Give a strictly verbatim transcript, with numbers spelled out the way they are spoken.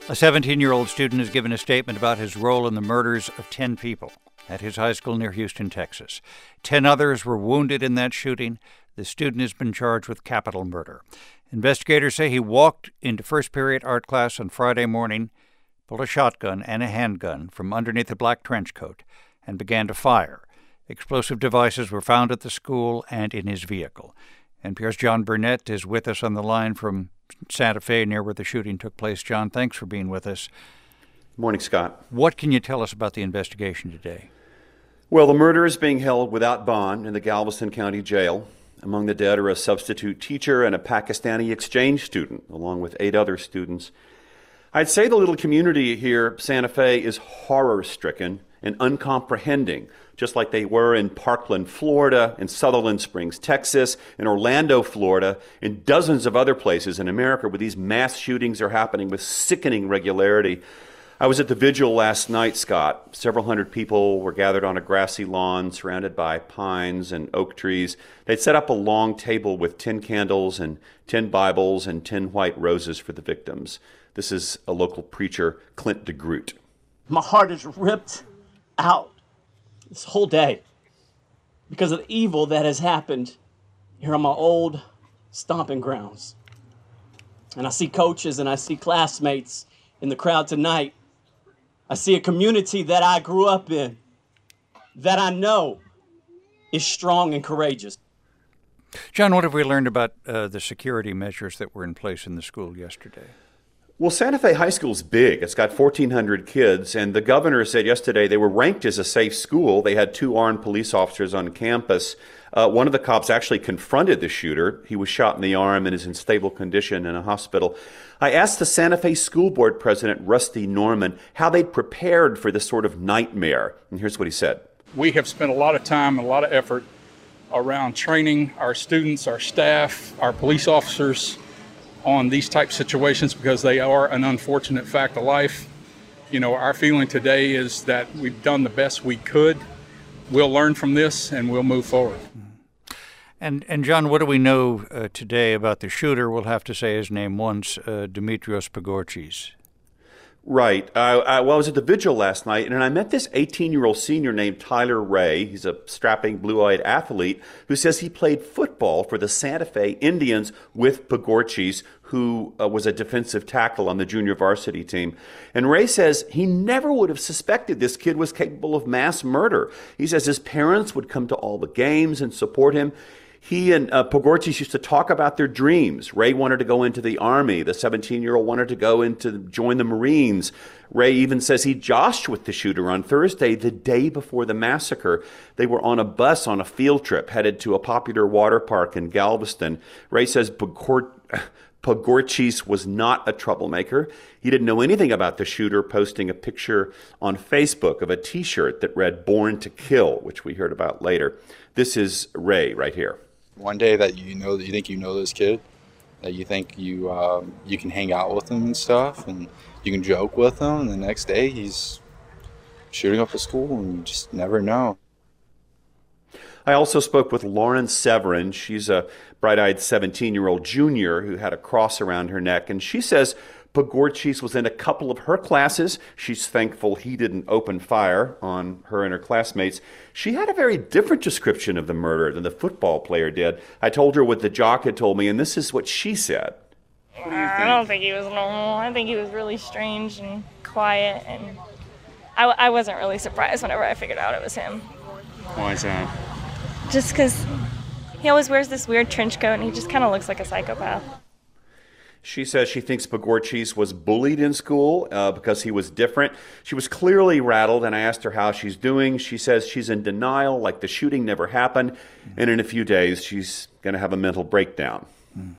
A seventeen-year-old student has given a statement about his role in the murders of ten people at his high school near Houston, Texas. Ten others were wounded in that shooting. The student has been charged with capital murder. Investigators say he walked into first period art class on Friday morning, pulled a shotgun and a handgun from underneath a black trench coat, and began to fire. Explosive devices were found at the school and in his vehicle. N P R's John Burnett is with us on the line from Santa Fe, near where the shooting took place. John, thanks for being with us. Morning, Scott. What can you tell us about the investigation today? Well, the murderer is being held without bond in the Galveston County Jail. Among the dead are a substitute teacher and a Pakistani exchange student, along with eight other students. I'd say the little community here, Santa Fe, is horror-stricken and uncomprehending, just like they were in Parkland, Florida, in Sutherland Springs, Texas, in Orlando, Florida, in dozens of other places in America where these mass shootings are happening with sickening regularity. I was at the vigil last night, Scott. Several hundred people were gathered on a grassy lawn surrounded by pines and oak trees. They'd set up a long table with ten candles and ten Bibles and ten white roses for the victims. This is a local preacher, Clint DeGroot. My heart is ripped out this whole day because of the evil that has happened here on my old stomping grounds. And I see coaches and I see classmates in the crowd tonight. I see a community that I grew up in, that I know is strong and courageous. John, what have we learned about uh, the security measures that were in place in the school yesterday? Well, Santa Fe High School is big. It's got fourteen hundred kids, and the governor said yesterday they were ranked as a safe school. They had two armed police officers on campus. Uh, one of the cops actually confronted the shooter. He was shot in the arm and is in stable condition in a hospital. I asked the Santa Fe School Board President, Rusty Norman, how they'd prepared for this sort of nightmare. And here's what he said. We have spent a lot of time and a lot of effort around training our students, our staff, our police officers on these type situations because they are an unfortunate fact of life. You know, our feeling today is that we've done the best we could. We'll learn from this and we'll move forward. And, and John, what do we know uh, today about the shooter? We'll have to say his name once, uh, Dimitrios Pagorchis. Right. Uh, I, well, I was at the vigil last night, and I met this eighteen-year-old senior named Tyler Ray. He's a strapping, blue-eyed athlete who says he played football for the Santa Fe Indians with Pagorchis, who uh, was a defensive tackle on the junior varsity team. And Ray says he never would have suspected this kid was capable of mass murder. He says his parents would come to all the games and support him. He and uh, Pagorchis used to talk about their dreams. Ray wanted to go into the Army. The seventeen-year-old wanted to go into join the Marines. Ray even says he joshed with the shooter on Thursday, the day before the massacre. They were on a bus on a field trip headed to a popular water park in Galveston. Ray says Pagor- Pagorchis was not a troublemaker. He didn't know anything about the shooter posting a picture on Facebook of a T-shirt that read "Born to Kill," which we heard about later. This is Ray right here. One day that you know that you think you know this kid, that you think you um, you can hang out with him and stuff, and you can joke with him, and the next day he's shooting up a school, and you just never know. I also spoke with Lauren Severin. She's a bright-eyed seventeen-year-old junior who had a cross around her neck, and she says Pagorchis was in a couple of her classes. She's thankful he didn't open fire on her and her classmates. She had a very different description of the murder than the football player did. I told her what the jock had told me, and this is what she said. What do you think? I don't think he was normal. I think he was really strange and quiet, and I, I wasn't really surprised whenever I figured out it was him. Why is that? Just because he always wears this weird trench coat, and he just kind of looks like a psychopath. She says she thinks Pagorchis was bullied in school uh, because he was different. She was clearly rattled, and I asked her how she's doing. She says she's in denial, like the shooting never happened, and in a few days she's going to have a mental breakdown.